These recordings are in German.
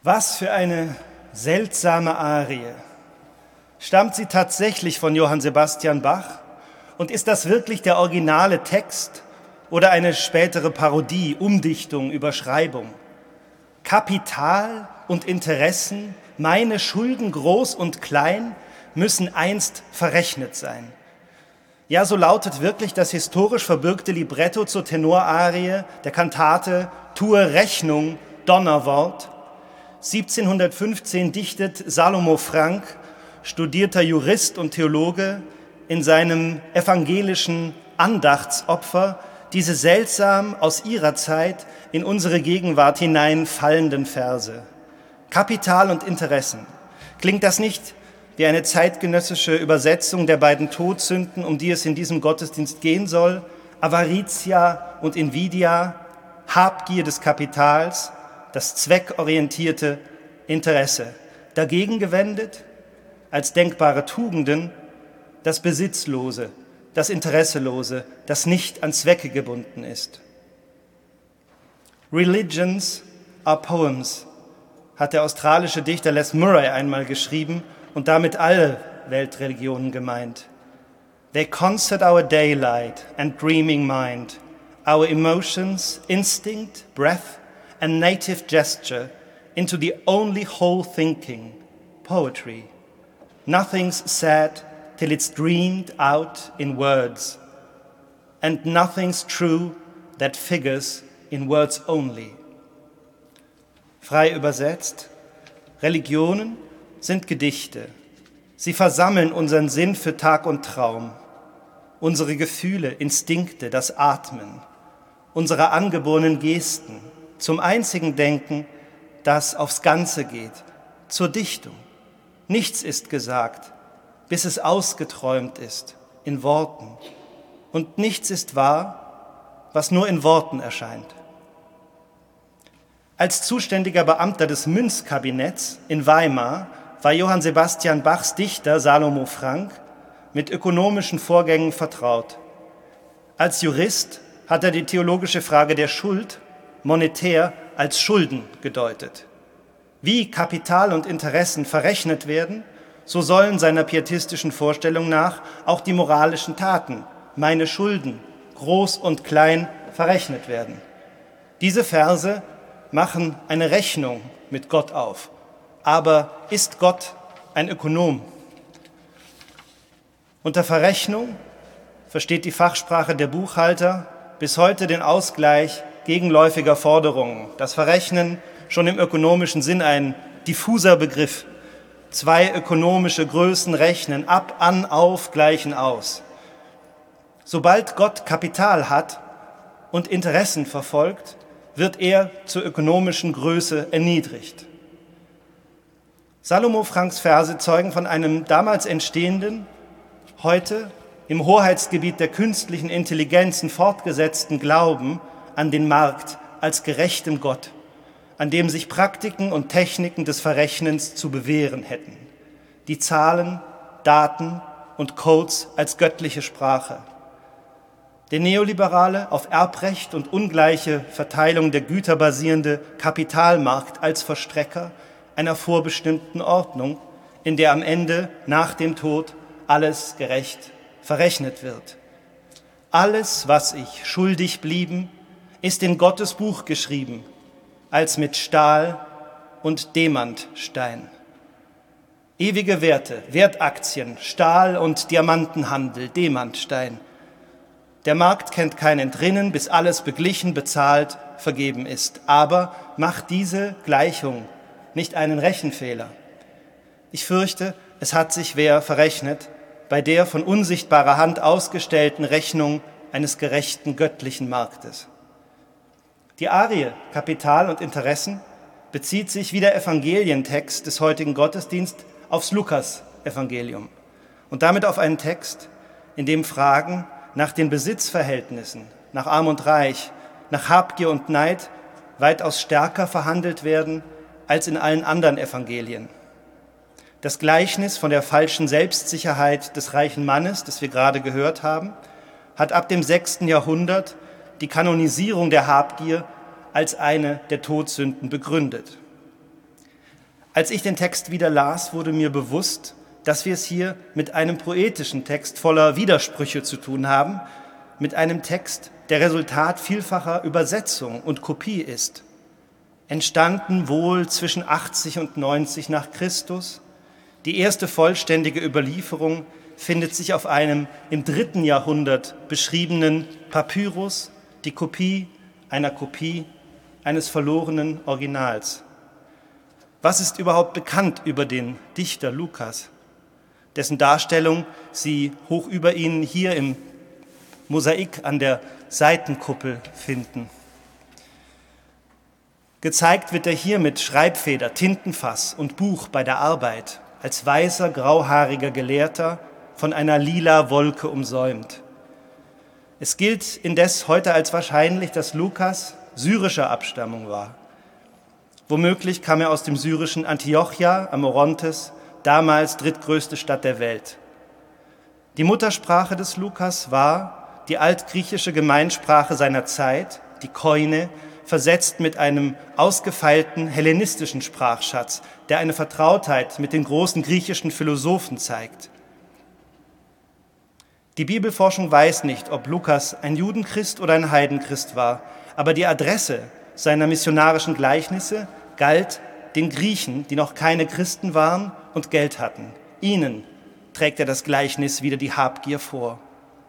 Was für eine seltsame Arie. Stammt sie tatsächlich von Johann Sebastian Bach? Und ist das wirklich der originale Text oder eine spätere Parodie, Umdichtung, Überschreibung? Kapital und Interessen, meine Schulden groß und klein, müssen einst verrechnet sein. Ja, so lautet wirklich das historisch verbürgte Libretto zur Tenorarie der Kantate Tue Rechnung, Donnerwort. 1715 dichtet Salomo Frank, studierter Jurist und Theologe, in seinem evangelischen Andachtsopfer diese seltsam aus ihrer Zeit in unsere Gegenwart hineinfallenden Verse. Kapital und Interessen. Klingt das nicht wie eine zeitgenössische Übersetzung der beiden Todsünden, um die es in diesem Gottesdienst gehen soll? Avaritia und Invidia, Habgier des Kapitals, das zweckorientierte Interesse. Dagegen gewendet, als denkbare Tugenden, das Besitzlose, das Interesselose, das nicht an Zwecke gebunden ist. Religions are poems, hat der australische Dichter Les Murray einmal geschrieben und damit alle Weltreligionen gemeint. They concert our daylight and dreaming mind, our emotions, instinct, breath and native gesture into the only whole thinking, poetry. Nothing's said till it's dreamed out in words, and nothing's true that figures in words only. Frei übersetzt, Religionen sind Gedichte. Sie versammeln unseren Sinn für Tag und Traum, unsere Gefühle, Instinkte, das Atmen, unsere angeborenen Gesten, zum einzigen Denken, das aufs Ganze geht, zur Dichtung. Nichts ist gesagt, bis es ausgeträumt ist, in Worten. Und nichts ist wahr, was nur in Worten erscheint. Als zuständiger Beamter des Münzkabinetts in Weimar war Johann Sebastian Bachs Dichter Salomo Frank mit ökonomischen Vorgängen vertraut. Als Jurist hat er die theologische Frage der Schuld monetär als Schulden gedeutet. Wie Kapital und Interessen verrechnet werden, so sollen seiner pietistischen Vorstellung nach auch die moralischen Taten, meine Schulden, groß und klein, verrechnet werden. Diese Verse machen eine Rechnung mit Gott auf. Aber ist Gott ein Ökonom? Unter Verrechnung versteht die Fachsprache der Buchhalter bis heute den Ausgleich gegenläufiger Forderungen. Das Verrechnen schon im ökonomischen Sinn ein diffuser Begriff. Zwei ökonomische Größen rechnen ab, an, auf, gleichen aus. Sobald Gott Kapital hat und Interessen verfolgt, wird er zur ökonomischen Größe erniedrigt. Salomo Franks Verse zeugen von einem damals entstehenden, heute im Hoheitsgebiet der künstlichen Intelligenzen fortgesetzten Glauben an den Markt als gerechten Gott, an dem sich Praktiken und Techniken des Verrechnens zu bewähren hätten. Die Zahlen, Daten und Codes als göttliche Sprache. Der neoliberale, auf Erbrecht und ungleiche Verteilung der Güter basierende Kapitalmarkt als Verstrecker einer vorbestimmten Ordnung, in der am Ende, nach dem Tod, alles gerecht verrechnet wird. Alles, was ich schuldig blieben, ist in Gottes Buch geschrieben, als mit Stahl und Demantstein. Ewige Werte, Wertaktien, Stahl- und Diamantenhandel, Demantstein. Der Markt kennt kein Entrinnen, bis alles beglichen, bezahlt, vergeben ist. Aber macht diese Gleichung nicht einen Rechenfehler? Ich fürchte, es hat sich wer verrechnet bei der von unsichtbarer Hand ausgestellten Rechnung eines gerechten göttlichen Marktes. Die Arie Kapital und Interessen bezieht sich wie der Evangelientext des heutigen Gottesdienstes aufs Lukas-Evangelium und damit auf einen Text, in dem Fragen nach den Besitzverhältnissen, nach Arm und Reich, nach Habgier und Neid weitaus stärker verhandelt werden als in allen anderen Evangelien. Das Gleichnis von der falschen Selbstsicherheit des reichen Mannes, das wir gerade gehört haben, hat ab dem 6. Jahrhundert die Kanonisierung der Habgier als eine der Todsünden begründet. Als ich den Text wieder las, wurde mir bewusst, dass wir es hier mit einem poetischen Text voller Widersprüche zu tun haben, mit einem Text, der Resultat vielfacher Übersetzung und Kopie ist. Entstanden wohl zwischen 80 und 90 nach Christus. Die erste vollständige Überlieferung findet sich auf einem im 3. Jahrhundert beschriebenen Papyrus, die Kopie eines verlorenen Originals. Was ist überhaupt bekannt über den Dichter Lukas, dessen Darstellung Sie hoch über Ihnen hier im Mosaik an der Seitenkuppel finden? Gezeigt wird er hier mit Schreibfeder, Tintenfass und Buch bei der Arbeit, als weißer, grauhaariger Gelehrter, von einer lila Wolke umsäumt. Es gilt indes heute als wahrscheinlich, dass Lukas syrischer Abstammung war. Womöglich kam er aus dem syrischen Antiochia am Orontes, damals drittgrößte Stadt der Welt. Die Muttersprache des Lukas war die altgriechische Gemeinsprache seiner Zeit, die Koine, versetzt mit einem ausgefeilten hellenistischen Sprachschatz, der eine Vertrautheit mit den großen griechischen Philosophen zeigt. Die Bibelforschung weiß nicht, ob Lukas ein Judenchrist oder ein Heidenchrist war, aber die Adresse seiner missionarischen Gleichnisse galt den Griechen, die noch keine Christen waren und Geld hatten. Ihnen trägt er das Gleichnis wieder die Habgier vor.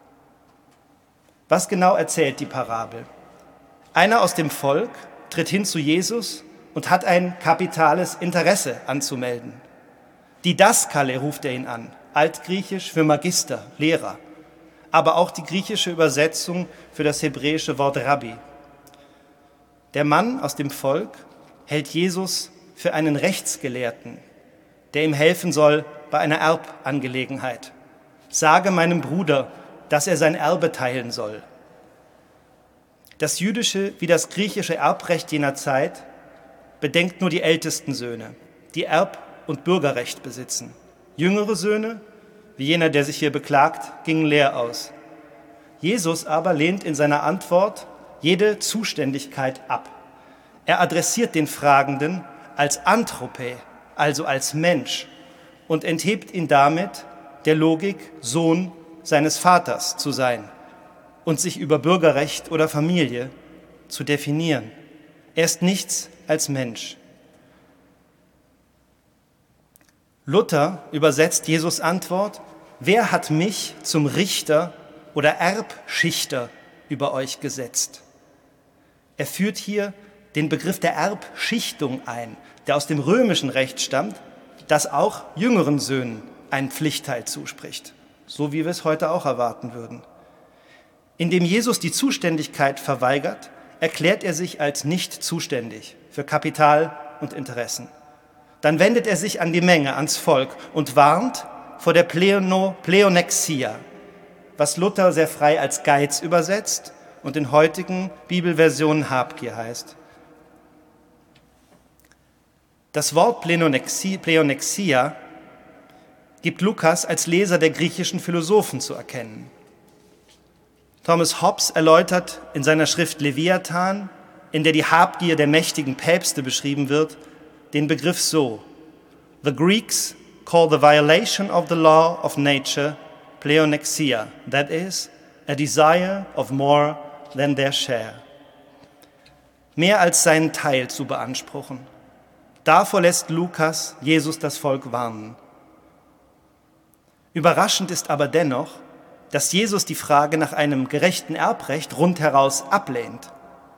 Was genau erzählt die Parabel? Einer aus dem Volk tritt hin zu Jesus und hat ein kapitales Interesse anzumelden. Didaskale ruft er ihn an, altgriechisch für Magister, Lehrer, aber auch die griechische Übersetzung für das hebräische Wort Rabbi. Der Mann aus dem Volk hält Jesus für einen Rechtsgelehrten, der ihm helfen soll bei einer Erbangelegenheit. Sage meinem Bruder, dass er sein Erbe teilen soll. Das jüdische wie das griechische Erbrecht jener Zeit bedenkt nur die ältesten Söhne, die Erb- und Bürgerrecht besitzen. Jüngere Söhne, wie jener, der sich hier beklagt, gingen leer aus. Jesus aber lehnt in seiner Antwort jede Zuständigkeit ab. Er adressiert den Fragenden als Anthrope, also als Mensch, und enthebt ihn damit der Logik, Sohn seines Vaters zu sein und sich über Bürgerrecht oder Familie zu definieren. Er ist nichts als Mensch. Luther übersetzt Jesus' Antwort: Wer hat mich zum Richter oder Erbschichter über euch gesetzt? Er führt hier den Begriff der Erbschichtung ein, der aus dem römischen Recht stammt, das auch jüngeren Söhnen einen Pflichtteil zuspricht, so wie wir es heute auch erwarten würden. Indem Jesus die Zuständigkeit verweigert, erklärt er sich als nicht zuständig für Kapital und Interessen. Dann wendet er sich an die Menge, ans Volk und warnt vor der Pleonexia, was Luther sehr frei als Geiz übersetzt und in heutigen Bibelversionen Habgier heißt. Das Wort Pleonexia gibt Lukas als Leser der griechischen Philosophen zu erkennen. Thomas Hobbes erläutert in seiner Schrift Leviathan, in der die Habgier der mächtigen Päpste beschrieben wird, den Begriff so: The Greeks call the violation of the law of nature pleonexia, that is, a desire of more than their share. Mehr als seinen Teil zu beanspruchen. Davor lässt Lukas Jesus das Volk warnen. Überraschend ist aber dennoch, dass Jesus die Frage nach einem gerechten Erbrecht rundheraus ablehnt.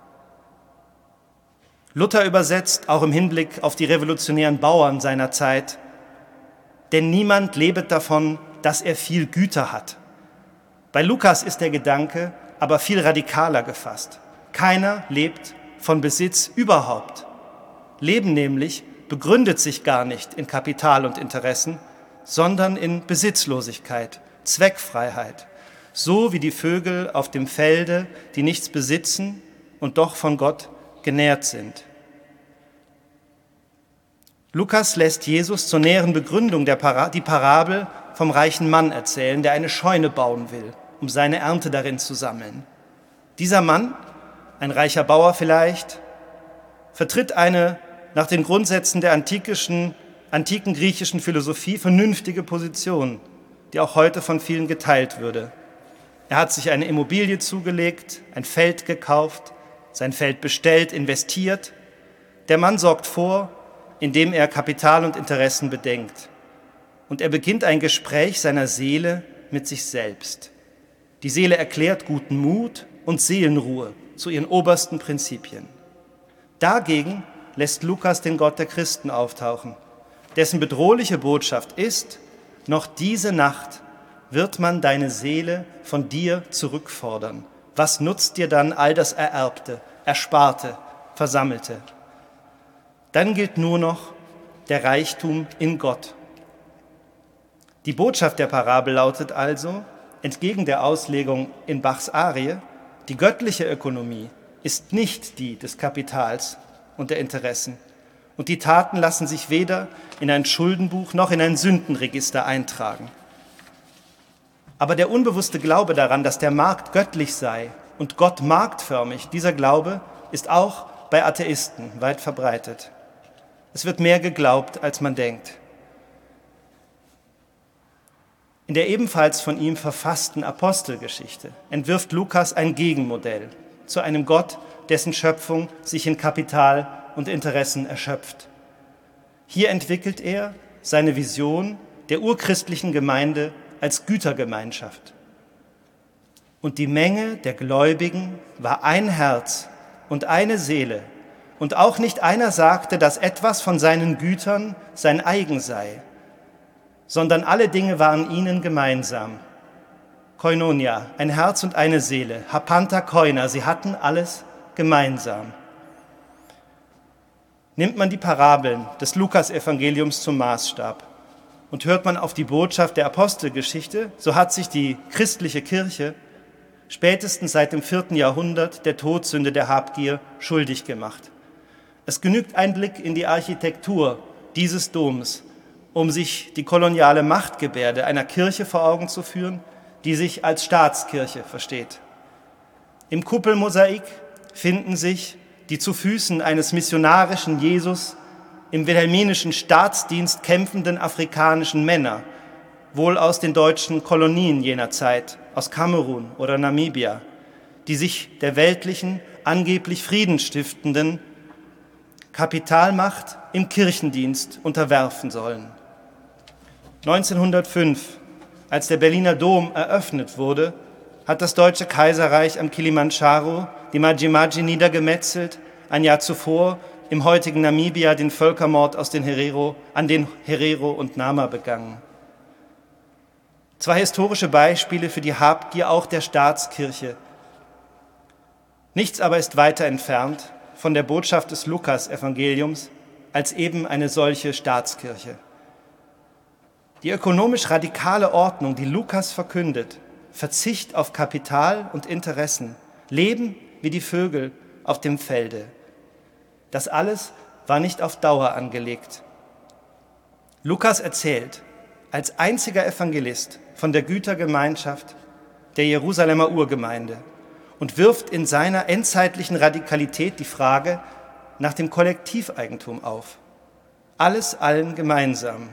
Luther übersetzt auch im Hinblick auf die revolutionären Bauern seiner Zeit: Denn niemand lebet davon, dass er viel Güter hat. Bei Lukas ist der Gedanke aber viel radikaler gefasst. Keiner lebt von Besitz überhaupt. Leben nämlich begründet sich gar nicht in Kapital und Interessen, sondern in Besitzlosigkeit, Zweckfreiheit, so wie die Vögel auf dem Felde, die nichts besitzen und doch von Gott genährt sind. Lukas lässt Jesus zur näheren Begründung die Parabel vom reichen Mann erzählen, der eine Scheune bauen will, um seine Ernte darin zu sammeln. Dieser Mann, ein reicher Bauer vielleicht, vertritt eine nach den Grundsätzen der antiken griechischen Philosophie vernünftige Position, die auch heute von vielen geteilt würde. Er hat sich eine Immobilie zugelegt, ein Feld gekauft, sein Feld bestellt, investiert. Der Mann sorgt vor, indem er Kapital und Interessen bedenkt. Und er beginnt ein Gespräch seiner Seele mit sich selbst. Die Seele erklärt guten Mut und Seelenruhe zu ihren obersten Prinzipien. Dagegen lässt Lukas den Gott der Christen auftauchen, dessen bedrohliche Botschaft ist: Noch diese Nacht wird man deine Seele von dir zurückfordern. Was nutzt dir dann all das Ererbte, Ersparte, Versammelte? Dann gilt nur noch der Reichtum in Gott. Die Botschaft der Parabel lautet also, entgegen der Auslegung in Bachs Arie, die göttliche Ökonomie ist nicht die des Kapitals und der Interessen. Und die Taten lassen sich weder in ein Schuldenbuch noch in ein Sündenregister eintragen. Aber der unbewusste Glaube daran, dass der Markt göttlich sei und Gott marktförmig, dieser Glaube ist auch bei Atheisten weit verbreitet. Es wird mehr geglaubt, als man denkt. In der ebenfalls von ihm verfassten Apostelgeschichte entwirft Lukas ein Gegenmodell zu einem Gott, dessen Schöpfung sich in Kapital und Interessen erschöpft. Hier entwickelt er seine Vision der urchristlichen Gemeinde als Gütergemeinschaft. Und die Menge der Gläubigen war ein Herz und eine Seele, und auch nicht einer sagte, dass etwas von seinen Gütern sein eigen sei, sondern alle Dinge waren ihnen gemeinsam. Koinonia, ein Herz und eine Seele, hapanta koina, sie hatten alles gemeinsam. Nimmt man die Parabeln des Lukas-Evangeliums zum Maßstab und hört man auf die Botschaft der Apostelgeschichte, so hat sich die christliche Kirche spätestens seit dem 4. Jahrhundert der Todsünde der Habgier schuldig gemacht. Es genügt ein Blick in die Architektur dieses Doms, um sich die koloniale Machtgebärde einer Kirche vor Augen zu führen, die sich als Staatskirche versteht. Im Kuppelmosaik finden sich die zu Füßen eines missionarischen Jesus im wilhelminischen Staatsdienst kämpfenden afrikanischen Männer, wohl aus den deutschen Kolonien jener Zeit, aus Kamerun oder Namibia, die sich der weltlichen, angeblich friedensstiftenden Kapitalmacht im Kirchendienst unterwerfen sollen. 1905, als der Berliner Dom eröffnet wurde, hat das Deutsche Kaiserreich am Kilimandscharo die Maji-Maji niedergemetzelt, ein Jahr zuvor im heutigen Namibia den Völkermord an den Herero und Nama begangen. Zwei historische Beispiele für die Habgier auch der Staatskirche. Nichts aber ist weiter entfernt von der Botschaft des Lukas-Evangeliums als eben eine solche Staatskirche. Die ökonomisch radikale Ordnung, die Lukas verkündet, Verzicht auf Kapital und Interessen, Leben wie die Vögel auf dem Felde. Das alles war nicht auf Dauer angelegt. Lukas erzählt als einziger Evangelist von der Gütergemeinschaft der Jerusalemer Urgemeinde und wirft in seiner endzeitlichen Radikalität die Frage nach dem Kollektiveigentum auf. Alles allen gemeinsam.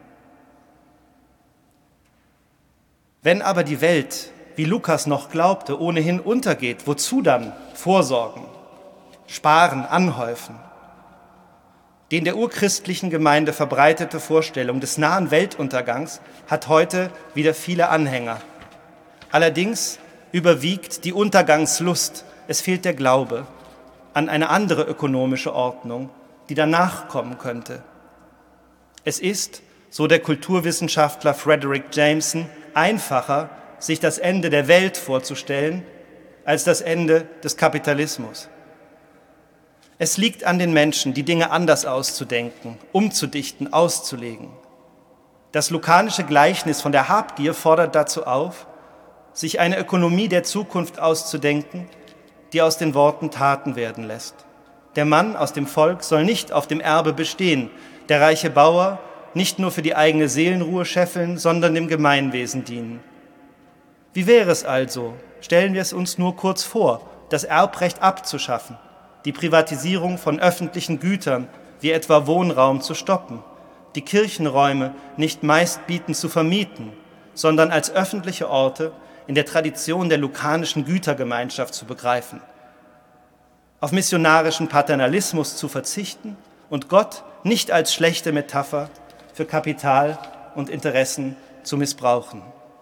Wenn aber die Welt, wie Lukas noch glaubte, ohnehin untergeht, wozu dann vorsorgen, sparen, anhäufen? Die in der urchristlichen Gemeinde verbreitete Vorstellung des nahen Weltuntergangs hat heute wieder viele Anhänger. Allerdings überwiegt die Untergangslust, es fehlt der Glaube an eine andere ökonomische Ordnung, die danach kommen könnte. Es ist, so der Kulturwissenschaftler Frederick Jameson, einfacher, sich das Ende der Welt vorzustellen, als das Ende des Kapitalismus. Es liegt an den Menschen, die Dinge anders auszudenken, umzudichten, auszulegen. Das lukanische Gleichnis von der Habgier fordert dazu auf, sich eine Ökonomie der Zukunft auszudenken, die aus den Worten Taten werden lässt. Der Mann aus dem Volk soll nicht auf dem Erbe bestehen, der reiche Bauer nicht nur für die eigene Seelenruhe scheffeln, sondern dem Gemeinwesen dienen. Wie wäre es also, stellen wir es uns nur kurz vor, das Erbrecht abzuschaffen, die Privatisierung von öffentlichen Gütern wie etwa Wohnraum, zu stoppen, die Kirchenräume nicht meistbietend zu vermieten, sondern als öffentliche Orte in der Tradition der lukanischen Gütergemeinschaft zu begreifen, auf missionarischen Paternalismus zu verzichten und Gott nicht als schlechte Metapher für Kapital und Interessen zu missbrauchen.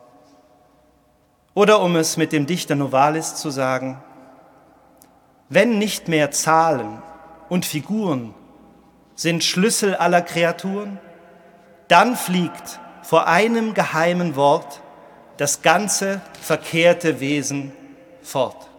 Oder um es mit dem Dichter Novalis zu sagen: Wenn nicht mehr Zahlen und Figuren sind Schlüssel aller Kreaturen, dann fliegt vor einem geheimen Wort das ganze verkehrte Wesen fort.